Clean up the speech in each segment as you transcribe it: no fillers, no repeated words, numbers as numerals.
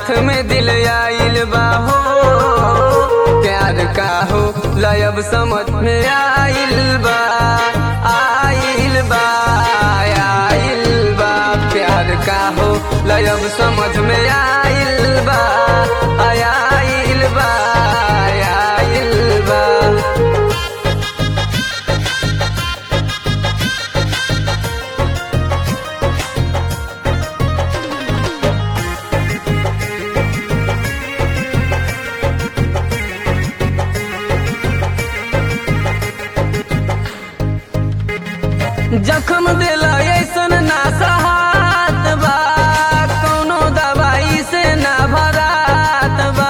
हाथ में दिल आइल बा हो, प्यार का हो लयब समझ में आइल बा, आइल बा, आइल बा। प्यार का हो लयब समझ में आइल बा, आइल बा, आइल बा। जख्म दिला ऐसन ना सहात बा, कौनो दवाई से ना भरात बा।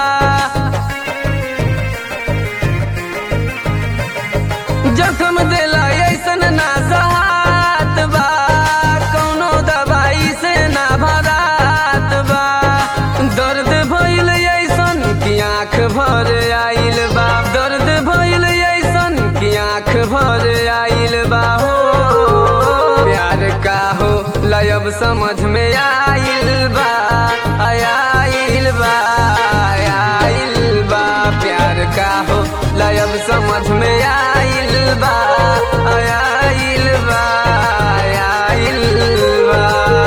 जख्म दिला ऐसन ना सहात बा, कौनो दवाई से ना भरात बा। दर्द भइल ऐसन की आँख भर आइल बा, दर्द भइल ऐसन की आँख भर आइल बा हो। प्यार का हो लयब समझ में आइल बा, आइल बा, आइल बा। प्यार का हो लयब समझ में आइल बा, आइल बा, आइल बा।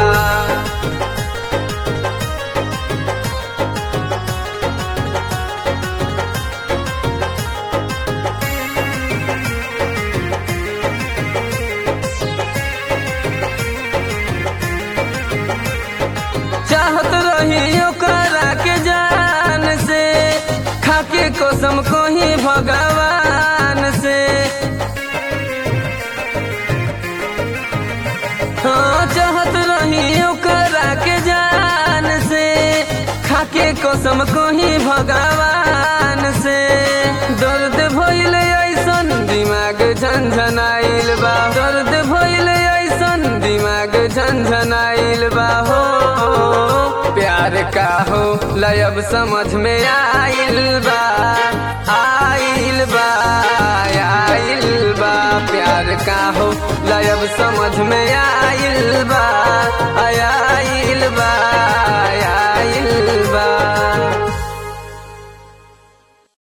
चाहत रही ओकरा के जान से, खाके कसम को ही भगवान से। हाँ चाहत रही ओकरा के जान से, खाके कसम को ही भगवान से। दर्द भइल ऐसन दिमाग झनझनाइल बा, दर्द भइल ऐसन दिमाग झनझनाइल बा हो। प्यार का हो लयब समझ में आइल बा, आइल बा, आइल बा। प्यार का हो लयब समझ में आइल बा,